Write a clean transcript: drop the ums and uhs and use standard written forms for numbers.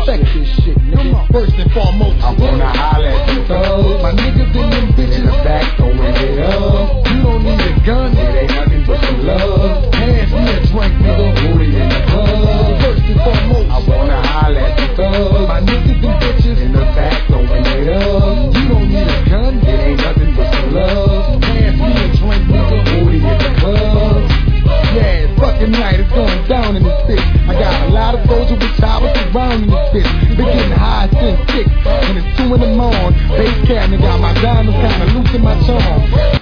respect this shit, nigga. First and foremost, I wanna holler at you thugs. My niggas in them bitches in the back throwing it up. You don't need a gun, It ain't nothing but some love. pass me a drink, nigga. Booty in the club. First and foremost, I wanna holler at you thugs. my niggas and bitches in the back throwing it up. You don't need a gun, It ain't nothing but some love. pass me a drink, nigga. Booty in the club. Yeah, it's fucking night, it's going down in this bitch. I got a lot of soldiers with towers surrounding this bitch. They getting high since 6, and it's 2 in the morning. Bass cat, nigga, got my diamonds kinda loose in my charm.